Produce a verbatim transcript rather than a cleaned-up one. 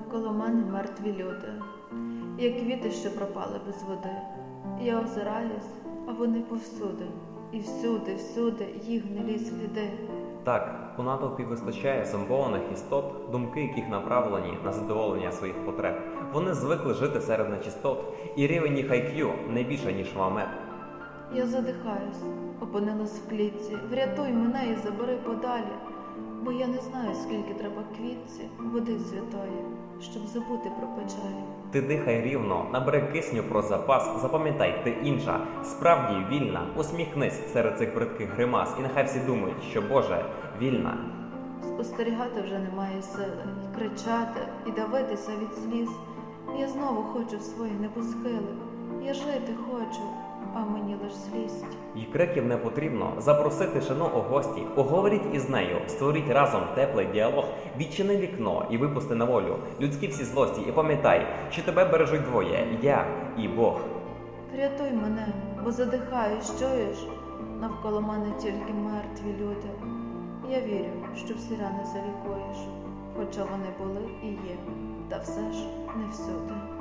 Навколо мене мертві люди, як квіти, що пропали без води. Я озираюсь, а вони повсюди, і всюди, всюди їх гнилі сліди. Так, у натовпі вистачає зомбованих істот, думки яких направлені на задоволення своїх потреб. Вони звикли жити серед нечистот, і рівень їх ай к'ю не більше, ніж Магомед. Я задихаюсь, опинилась в клітці. Врятуй мене і забери подалі, бо я не знаю, скільки треба квітці, води святої, щоб забути про печалі. Ти дихай рівно, набери кисню про запас, запам'ятай, ти інша, справді вільна, усміхнись серед цих бридких гримас, і нехай всі думають, що, Боже, вільна. Спостерігати вже немає сили, і кричати, і давитися від сліз. Я знову хочу в свої небосхили, я жити хочу, а мені лиш злість. І криків не потрібно, запроси тишину у гості, поговоріть із нею, створіть разом теплий діалог, відчини вікно і випусти на волю людські всі злості, і пам'ятай, що тебе бережуть двоє, я і Бог. Врятуй мене, бо задихаюсь, чуєш? Навколо мене тільки мертві люди. Я вірю, що всі рани залікуєш, хоча вони були і є, та все ж не всюди.